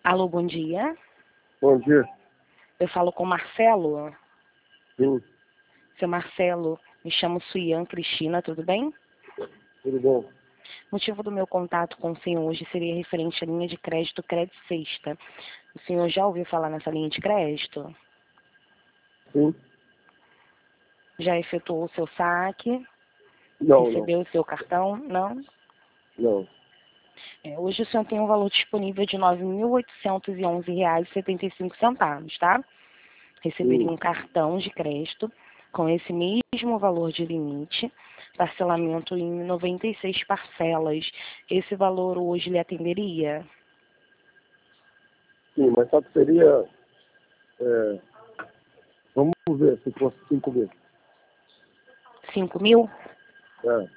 Alô, bom dia. Bom dia. Eu falo com o Marcelo. Sim, Seu Marcelo, me chamo Suian Cristina, tudo bem? tudo bom? O motivo do meu contato com o senhor hoje seria referente à linha de crédito Crédito Sexta. O senhor já ouviu falar nessa linha de crédito? Sim. Já efetuou o seu saque? Não. Recebeu o seu cartão? Não? Hoje o senhor tem um valor disponível de R$ 9.811,75, tá? Receberia Sim. um cartão de crédito com esse mesmo valor de limite, parcelamento em 96 parcelas. Esse valor hoje lhe atenderia? Sim, mas só que seria... vamos ver se fosse 5 vezes. 5 mil? É.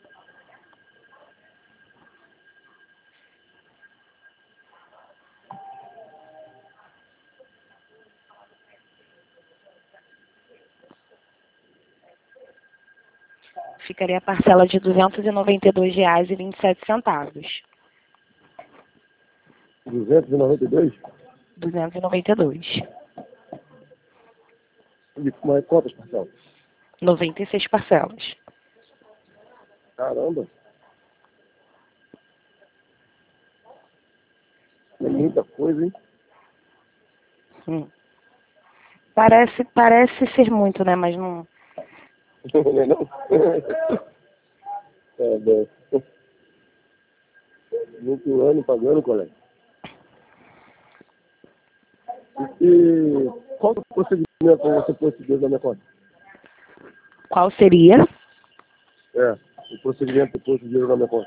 Ficaria a parcela de R$ 292,27. 292? 292. Mas quantas parcelas? 96 parcelas. Caramba. É muita coisa, hein? Parece ser muito, né? Mas não. Não é não? É, bom. Muito ano pagando, colega. E qual é o procedimento para você pôr esse dinheiro na minha conta? Qual seria? O procedimento para pôr esse dinheiro na minha conta.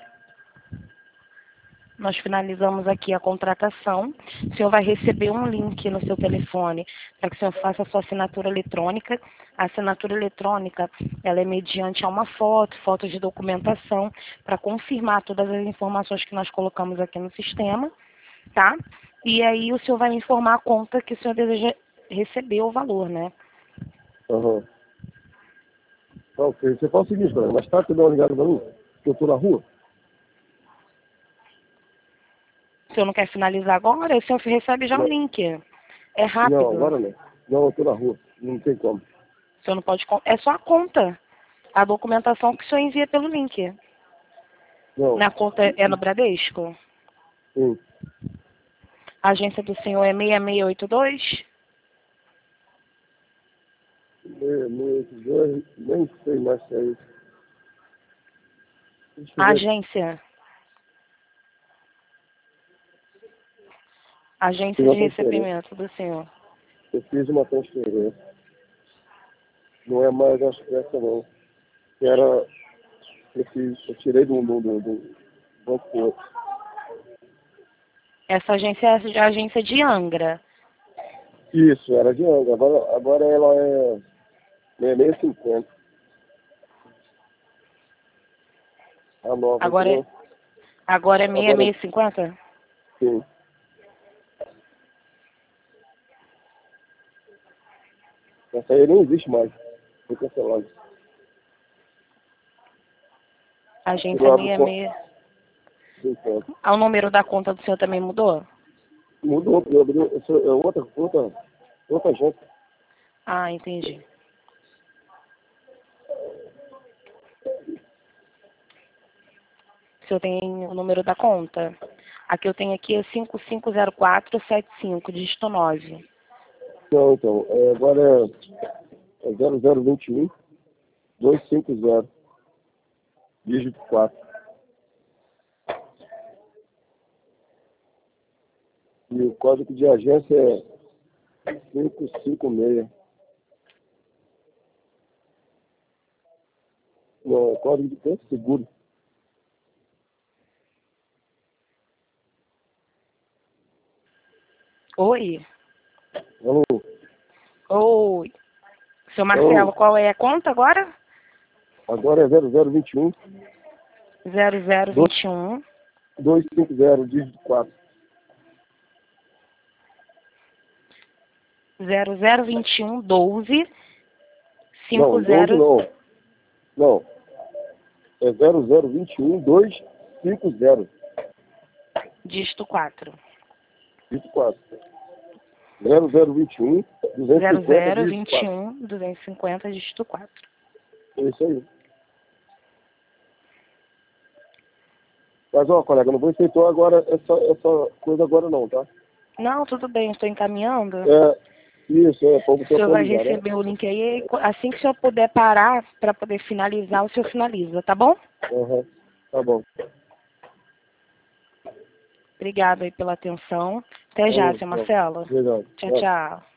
Nós finalizamos aqui a contratação. O senhor vai receber um link no seu telefone para que o senhor faça a sua assinatura eletrônica. A assinatura eletrônica, ela é mediante a uma foto de documentação, para confirmar todas as informações que nós colocamos aqui no sistema, tá? E aí o senhor vai me informar a conta que o senhor deseja receber o valor, né? Aham. Ok, você fala o seguinte, colega, mais tarde você dá uma ligada para mim, que eu estou na rua. O senhor não quer finalizar agora? O senhor recebe já o Não, link. É rápido. não, agora não. Não, eu estou na rua, não tem como. O senhor não pode... É só a conta. A documentação que o senhor envia pelo link. Não, Na conta é no Bradesco? sim. A agência do senhor é 6682? Nem sei mais se é isso. Deixa eu A ver. agência. Agência Fiz de uma transferência. recebimento do senhor. Eu fiz uma transferência. Não é mais a essa não. Que era. Eu tirei do banco pro outro. Essa agência é a agência de Angra. Isso, era de Angra. Agora ela é 6650. A nova, Agora entendeu? é Agora 6650? sim. Essa aí nem existe mais. Foi cancelada. Agência Eu abro conta. 66. Então, O número da conta do senhor também mudou? mudou, eu abri outra gente. Ah, entendi. O senhor tem o número da conta? A que eu tenho aqui é 550475, dígito 9. Não, então, agora é 0021 250, dígito 4. E o código de agência é 556. Não, é código de tempo seguro. Oi? Alô? Oi. Seu Marcelo, Alô? qual é a conta agora? Agora é 0021 0021 250, dígito 4. 0021 12 Não, 12 50 não. Não. É 0021 250. dígito 4. 24. 0021 250 0021 250 dígito 4. É isso aí. Mas, ó, colega, não vou efetuar agora essa coisa agora não, tá? Não, tudo bem, estou encaminhando. Isso, para O você senhor vai atualizar, receber o link aí, assim que o senhor puder parar para poder finalizar, o senhor finaliza, tá bom? Uhum. Tá bom. Obrigada aí pela atenção. Até já, seu Marcelo. Obrigado. Tchau, tchau.